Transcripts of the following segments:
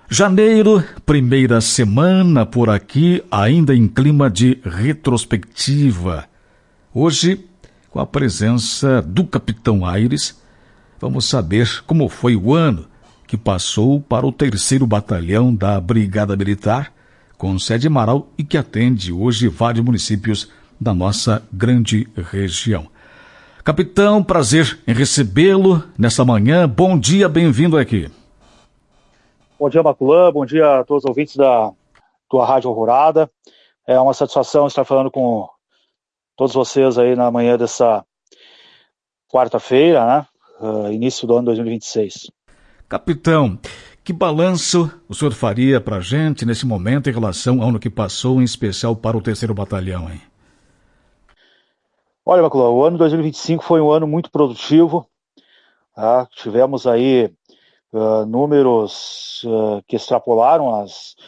Janeiro, primeira semana por aqui, ainda em clima de retrospectiva. Hoje, com a presença do Capitão Aires, vamos saber como foi o ano que passou para o 3º Batalhão da Brigada Militar, com sede em Marau e que atende hoje vários municípios da nossa grande região. Capitão, prazer em recebê-lo nessa manhã. Bom dia, bem-vindo aqui. Bom dia, Maculã. Bom dia a todos os ouvintes da tua Rádio Alvorada. É uma satisfação estar falando com todos vocês aí na manhã dessa quarta-feira, né? Início do ano 2026. Capitão, que balanço o senhor faria para a gente nesse momento em relação ao ano que passou, em especial para o 3º Batalhão, hein? Olha, Maculã, o ano 2025 foi um ano muito produtivo. Tá? Tivemos aí números que extrapolaram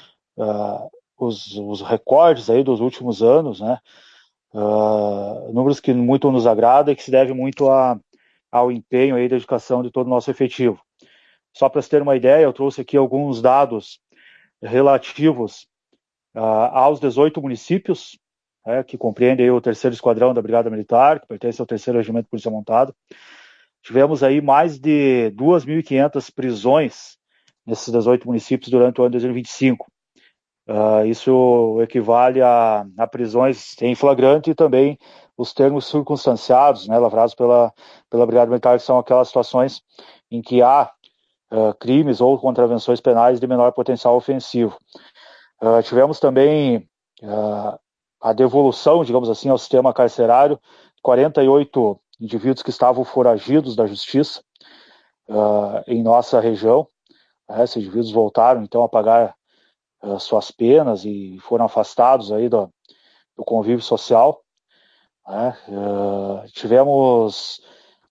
os recordes aí dos últimos anos, né? Números que muito nos agradam e que se deve muito ao empenho e dedicação de todo o nosso efetivo. Só para você ter uma ideia, eu trouxe aqui alguns dados relativos aos 18 municípios, que compreendem o 3º Esquadrão da Brigada Militar, que pertence ao 3º Regimento de Polícia Montada. Tivemos aí mais de 2.500 prisões nesses 18 municípios durante o ano de 2025. Isso equivale a prisões em flagrante e também os termos circunstanciados, né, lavrados pela Brigada Militar, que são aquelas situações em que há crimes ou contravenções penais de menor potencial ofensivo. Tivemos também a devolução, digamos assim, ao sistema carcerário, 48 indivíduos que estavam foragidos da justiça em nossa região. Esses indivíduos voltaram, então, a pagar suas penas e foram afastados aí do convívio social. Tivemos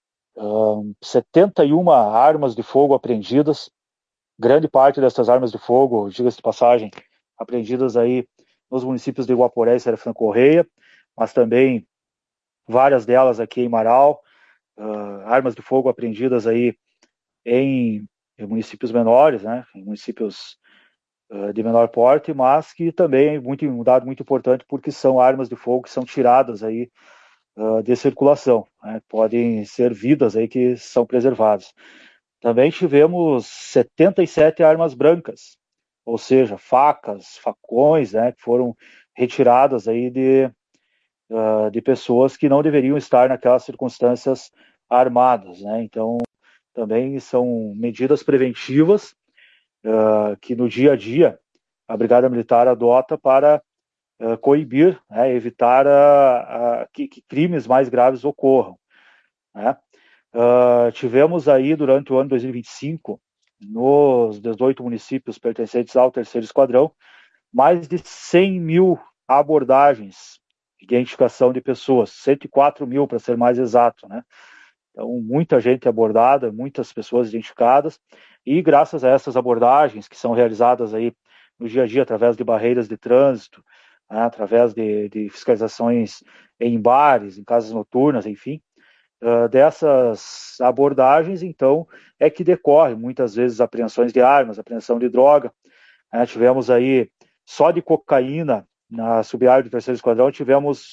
71 armas de fogo apreendidas. Grande parte dessas armas de fogo, diga-se de passagem, apreendidas aí nos municípios de Guaporé e Serafim Correia, mas também várias delas aqui em Marau, armas de fogo apreendidas aí em municípios menores, né, em municípios de menor porte, mas que também é um dado muito importante porque são armas de fogo que são tiradas aí de circulação, né, podem ser vidas aí que são preservadas. Também tivemos 77 armas brancas, ou seja, facas, facões, né, que foram retiradas aí de pessoas que não deveriam estar naquelas circunstâncias armadas, né? Então, também são medidas preventivas que no dia a dia a Brigada Militar adota para coibir, né, evitar que crimes mais graves ocorram, né? Tivemos aí durante o ano 2025, nos 18 municípios pertencentes ao 3º Esquadrão, mais de 100 mil abordagens de identificação de pessoas, 104 mil para ser mais exato, né? Então, muita gente abordada, muitas pessoas identificadas, e graças a essas abordagens que são realizadas aí no dia a dia, através de barreiras de trânsito, né, através de fiscalizações em bares, em casas noturnas, enfim, dessas abordagens, então, é que decorre muitas vezes apreensões de armas, apreensão de droga. Tivemos aí, só de cocaína, na sub-área do 3º Esquadrão, tivemos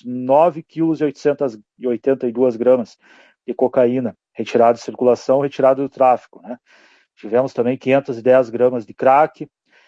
9,882 gramas de cocaína retirada de circulação, retirada do tráfico, né? Tivemos também 510 gramas de crack,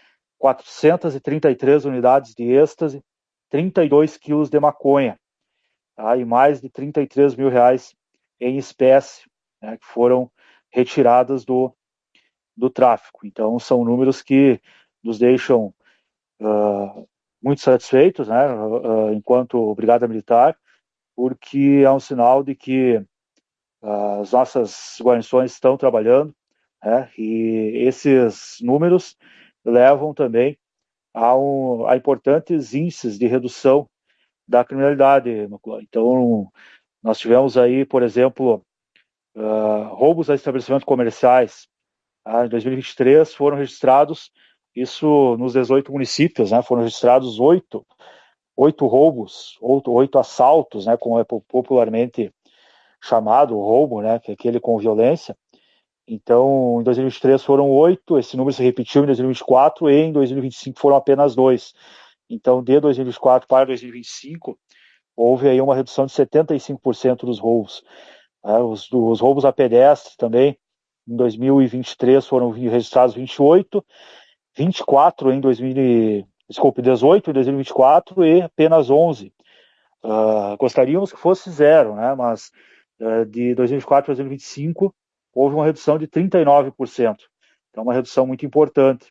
433 unidades de êxtase, 32 quilos de maconha, tá? E mais de 33 mil reais em espécie, né, que foram retiradas do tráfico. Então, são números que nos deixam muito satisfeitos, né, enquanto Brigada Militar, porque é um sinal de que as nossas guarnições estão trabalhando, né, e esses números levam também a importantes índices de redução da criminalidade. Então, nós tivemos aí, por exemplo, roubos a estabelecimentos comerciais. Em 2023 foram registrados, isso nos 18 municípios, né, foram registrados 8 roubos, 8 assaltos, né, como é popularmente chamado roubo, né, que é aquele com violência, Então, em 2023 foram 8, esse número se repetiu em 2024 e em 2025 foram apenas 2. Então, de 2024 para 2025, houve aí uma redução de 75% dos roubos. Os roubos a pedestre também, em 2023 foram registrados 28, 24 em 18 em 2024 e apenas 11. Gostaríamos que fosse zero, né? Mas de 2024 a 2025 houve uma redução de 39%. Então, uma redução muito importante.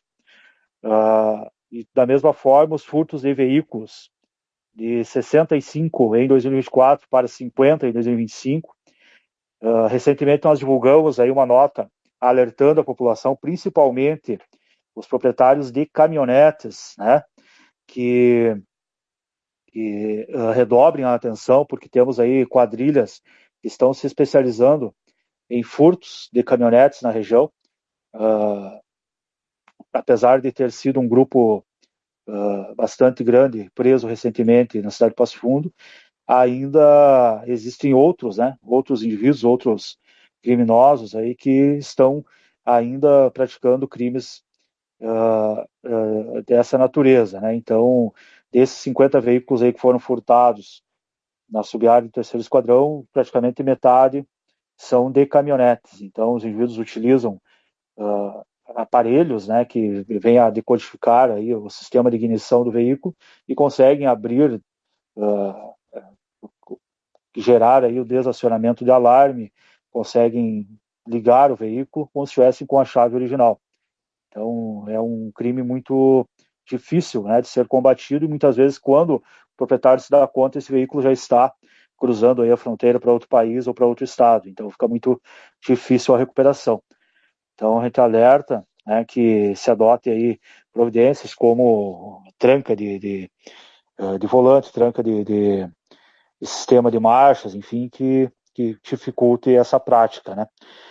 E da mesma forma, os furtos de veículos de 65 em 2024 para 50 em 2025. Recentemente nós divulgamos aí uma nota alertando a população, principalmente os proprietários de caminhonetes, né, que redobrem a atenção, porque temos aí quadrilhas que estão se especializando em furtos de caminhonetes na região. Apesar de ter sido um grupo bastante grande preso recentemente na cidade de Passo Fundo, ainda existem outros, né, outros indivíduos, outros criminosos aí que estão ainda praticando crimes dessa natureza, né? Então, desses 50 veículos aí que foram furtados na sub-área do 3º Esquadrão, praticamente metade são de caminhonetes. Então, os indivíduos utilizam aparelhos, né, que vêm a decodificar aí o sistema de ignição do veículo e conseguem abrir, gerar aí o desacionamento de alarme, conseguem ligar o veículo como se estivessem com a chave original. Então, é um crime muito difícil, né, de ser combatido e muitas vezes quando o proprietário se dá conta, esse veículo já está cruzando aí a fronteira para outro país ou para outro estado. Então, fica muito difícil a recuperação. Então, a gente alerta, né, que se adote aí providências como tranca de volante, tranca de sistema de marchas, enfim, que dificulte essa prática, né.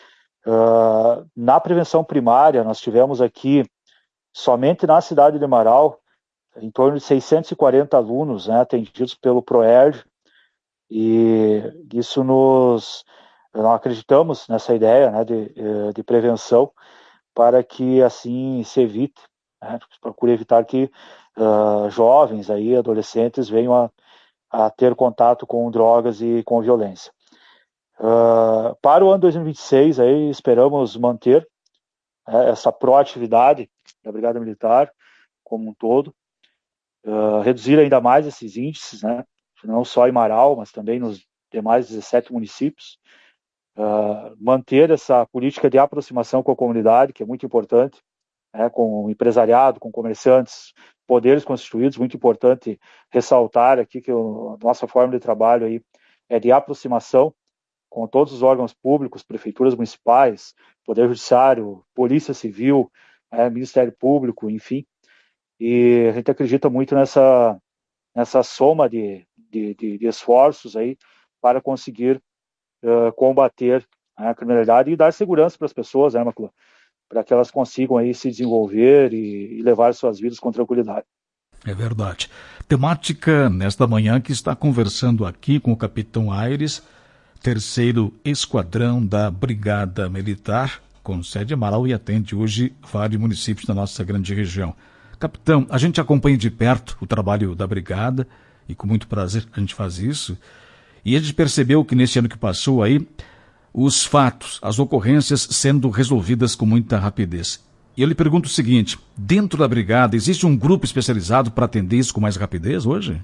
Na prevenção primária, nós tivemos aqui, somente na cidade de Marau, em torno de 640 alunos, né, atendidos pelo ProERD, e isso nós acreditamos nessa ideia, né, de prevenção, para que assim se evite, né, procure evitar que jovens, aí, adolescentes venham a ter contato com drogas e com violência. Para o ano 2026, aí, esperamos manter essa proatividade da Brigada Militar como um todo, reduzir ainda mais esses índices, né, não só em Marau, mas também nos demais 17 municípios, manter essa política de aproximação com a comunidade, que é muito importante, né, com o empresariado, com comerciantes, poderes constituídos, muito importante ressaltar aqui que a nossa forma de trabalho aí é de aproximação com todos os órgãos públicos, prefeituras municipais, Poder Judiciário, Polícia Civil, Ministério Público, enfim. E a gente acredita muito nessa soma de esforços aí para conseguir combater a criminalidade e dar segurança para as pessoas, né, Maclô? Para que elas consigam aí se desenvolver e levar suas vidas com tranquilidade. É verdade. Temática nesta manhã que está conversando aqui com o Capitão Aires, 3º Esquadrão da Brigada Militar, com sede em Marau e atende hoje vários municípios da nossa grande região. Capitão, a gente acompanha de perto o trabalho da Brigada e com muito prazer a gente faz isso. E a gente percebeu que nesse ano que passou aí, os fatos, as ocorrências sendo resolvidas com muita rapidez. E eu lhe pergunto o seguinte, dentro da Brigada, existe um grupo especializado para atender isso com mais rapidez hoje?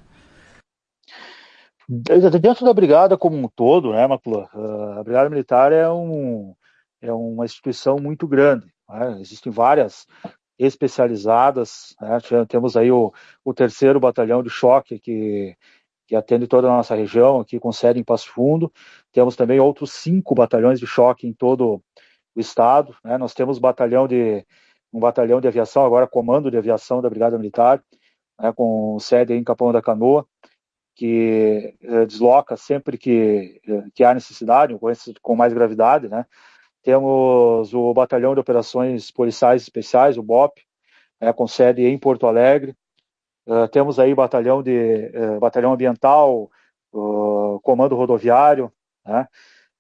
Dentro da Brigada como um todo, né, Maclô, a Brigada Militar é uma instituição muito grande, né? Existem várias especializadas, né? Temos aí o 3º Batalhão de Choque, que atende toda a nossa região, aqui com sede em Passo Fundo. Temos também outros 5 batalhões de choque em todo o estado, né? Nós temos um batalhão de aviação, agora comando de aviação da Brigada Militar, né, com sede em Capão da Canoa, que desloca sempre que há necessidade, com mais gravidade, né? Temos o Batalhão de Operações Policiais Especiais, o BOP, com sede em Porto Alegre. Temos aí batalhão ambiental, comando rodoviário, né?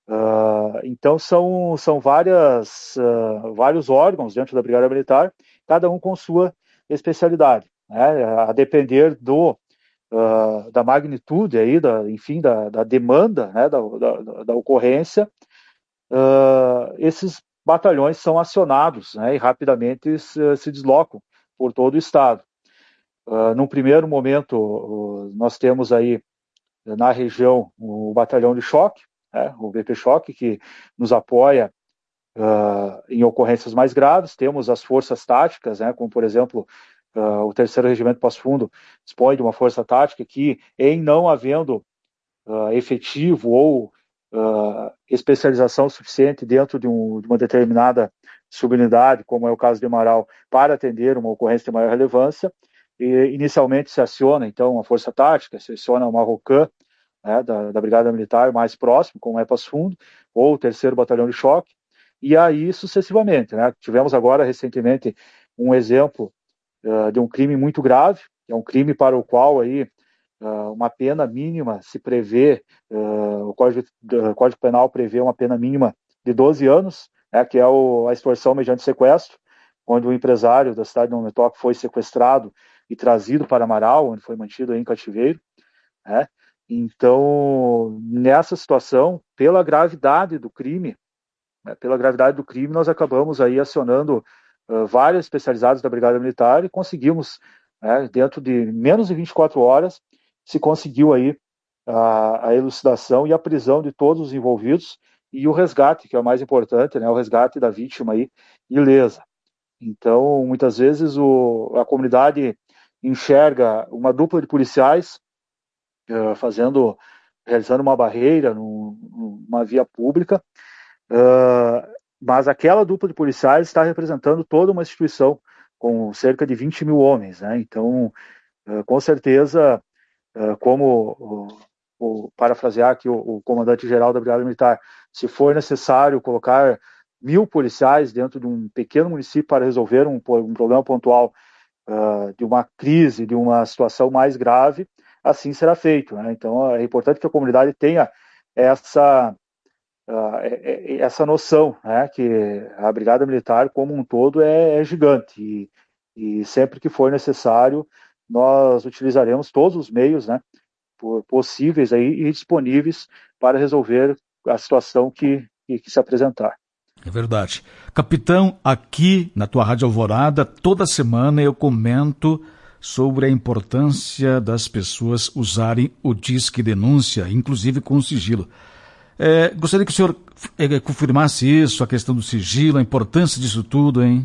Então são vários órgãos dentro da Brigada Militar, cada um com sua especialidade, né? A depender da magnitude aí, enfim, da demanda, né, da ocorrência, esses batalhões são acionados, né, e rapidamente se deslocam por todo o estado. Num primeiro momento, nós temos aí na região o batalhão de choque, né, o BP Choque, que nos apoia em ocorrências mais graves. Temos as forças táticas, né, como por exemplo o 3º Regimento Passo Fundo dispõe de uma força tática que, em não havendo efetivo ou especialização suficiente dentro de uma determinada subunidade, como é o caso de Marau, para atender uma ocorrência de maior relevância, e inicialmente se aciona então a força tática, se aciona uma ROCAM, né, da Brigada Militar mais próximo, como é Passo Fundo, ou o 3º Batalhão de Choque, e aí sucessivamente, né? Tivemos agora recentemente um exemplo de um crime muito grave, é um crime para o qual aí uma pena mínima se prevê, o Código Penal prevê uma pena mínima de 12 anos, né, que é a extorsão mediante sequestro, onde o empresário da cidade de Nome Toque foi sequestrado e trazido para Amaral, onde foi mantido aí em cativeiro, né? Então, nessa situação, pela gravidade do crime, nós acabamos aí acionando várias especializadas da Brigada Militar e conseguimos, né, dentro de menos de 24 horas, se conseguiu aí a elucidação e a prisão de todos os envolvidos e o resgate, que é o mais importante, né, o resgate da vítima aí ilesa. Então, muitas vezes a comunidade enxerga uma dupla de policiais realizando uma barreira numa via pública, mas aquela dupla de policiais está representando toda uma instituição com cerca de 20 mil homens, né? Então, com certeza, parafrasear aqui o comandante-geral da Brigada Militar, se for necessário colocar 1.000 policiais dentro de um pequeno município para resolver um problema pontual de uma crise, de uma situação mais grave, assim será feito, né? Então, é importante que a comunidade tenha essa noção, né, que a Brigada Militar como um todo é gigante e sempre que for necessário nós utilizaremos todos os meios, né, possíveis aí e disponíveis para resolver a situação que se apresentar. É verdade. Capitão, aqui na tua Rádio Alvorada, toda semana eu comento sobre a importância das pessoas usarem o Disque Denúncia, inclusive com sigilo. Gostaria que o senhor confirmasse isso, a questão do sigilo, a importância disso tudo, hein?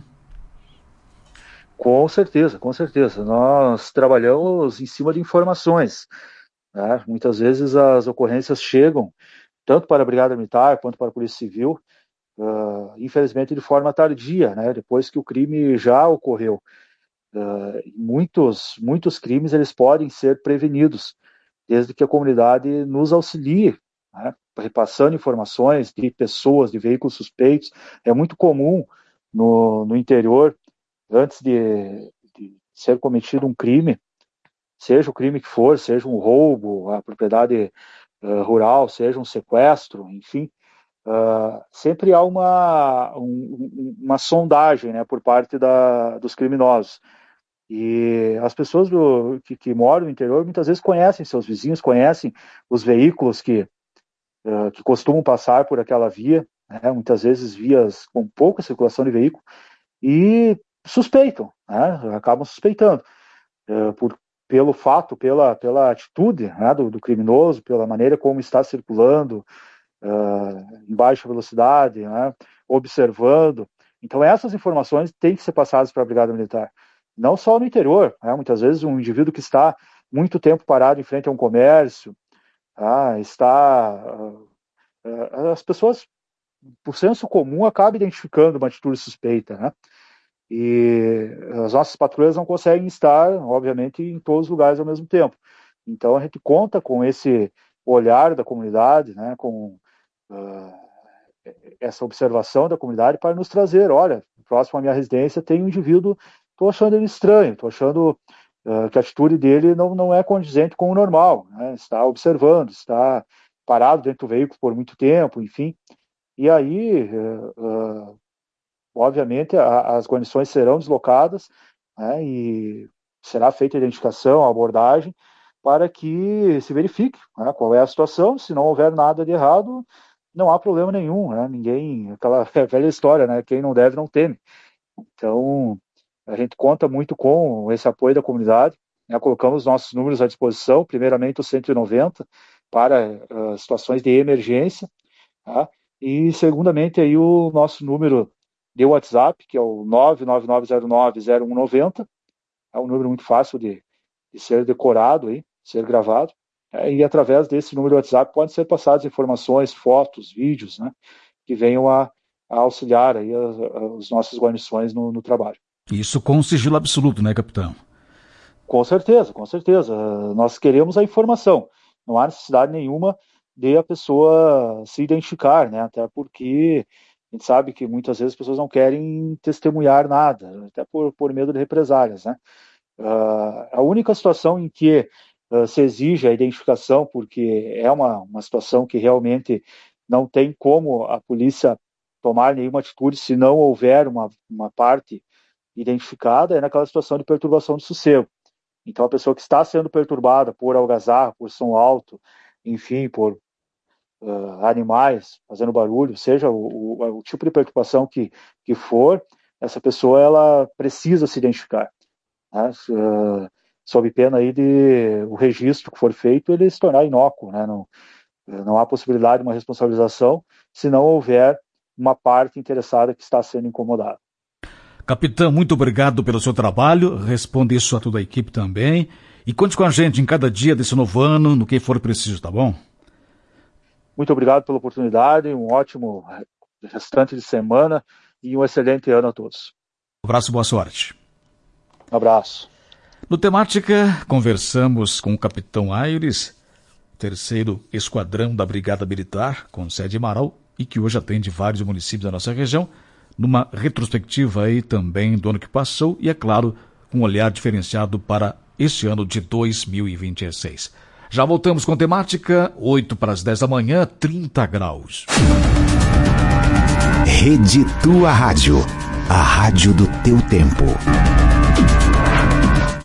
Com certeza, com certeza. Nós trabalhamos em cima de informações, né? Muitas vezes as ocorrências chegam tanto para a Brigada Militar quanto para a Polícia Civil, infelizmente de forma tardia, né? Depois que o crime já ocorreu. Muitos crimes eles podem ser prevenidos, desde que a comunidade nos auxilie, né, repassando informações de pessoas, de veículos suspeitos. É muito comum no interior, antes de ser cometido um crime, seja o crime que for, seja um roubo à propriedade rural, seja um sequestro, enfim, sempre há uma sondagem, né, por parte dos criminosos. E as pessoas que moram no interior muitas vezes conhecem seus vizinhos, conhecem os veículos que costumam passar por aquela via, né, muitas vezes vias com pouca circulação de veículo, e suspeitam, né, acabam suspeitando, pelo fato, pela atitude, né, do criminoso, pela maneira como está circulando em baixa velocidade, né, observando. Então essas informações têm que ser passadas para a Brigada Militar. Não só no interior, né, muitas vezes um indivíduo que está muito tempo parado em frente a um comércio, as pessoas, por senso comum, acabam identificando uma atitude suspeita, né? E as nossas patrulhas não conseguem estar, obviamente, em todos os lugares ao mesmo tempo. Então a gente conta com esse olhar da comunidade, né, com essa observação da comunidade para nos trazer, olha, próximo à minha residência tem um indivíduo, estou achando ele estranho, estou achando que a atitude dele não é condizente com o normal, né? Está observando, está parado dentro do veículo por muito tempo, enfim. E aí, obviamente, as guarnições serão deslocadas, né, e será feita a identificação, a abordagem, para que se verifique, né, qual é a situação. Se não houver nada de errado, não há problema nenhum, né? Ninguém, aquela velha história, né? Quem não deve não teme. Então, a gente conta muito com esse apoio da comunidade, né? Colocamos nossos números à disposição, primeiramente o 190 para situações de emergência, tá? E segundamente aí o nosso número de WhatsApp, que é o 999090190, é um número muito fácil de ser decorado, aí, ser gravado, e através desse número de WhatsApp podem ser passadas informações, fotos, vídeos, né, que venham a auxiliar aí as nossas guarnições no trabalho. Isso com sigilo absoluto, né, capitão? Com certeza, com certeza. Nós queremos a informação. Não há necessidade nenhuma de a pessoa se identificar, né? Até porque a gente sabe que muitas vezes as pessoas não querem testemunhar nada, até por medo de represálias, né? A única situação em que se exige a identificação, porque é uma situação que realmente não tem como a polícia tomar nenhuma atitude se não houver uma parte identificada, é naquela situação de perturbação de sossego. Então, a pessoa que está sendo perturbada por algazarra, por som alto, enfim, por animais fazendo barulho, seja o tipo de perturbação que for, essa pessoa ela precisa se identificar, né? Sob pena aí de o registro que for feito ele se tornar inócuo, né? Não há possibilidade de uma responsabilização se não houver uma parte interessada que está sendo incomodada. Capitão, muito obrigado pelo seu trabalho, responde isso a toda a equipe também, e conte com a gente em cada dia desse novo ano, no que for preciso, tá bom? Muito obrigado pela oportunidade, um ótimo restante de semana e um excelente ano a todos. Um abraço e boa sorte. Um abraço. No Temática, conversamos com o Capitão Aires, 3º Esquadrão da Brigada Militar, com sede em Marau, e que hoje atende vários municípios da nossa região, numa retrospectiva aí também do ano que passou e, é claro, com um olhar diferenciado para este ano de 2026. Já voltamos com Temática, 8 para as 10 da manhã, 30 graus. Rede Tua Rádio, a rádio do teu tempo.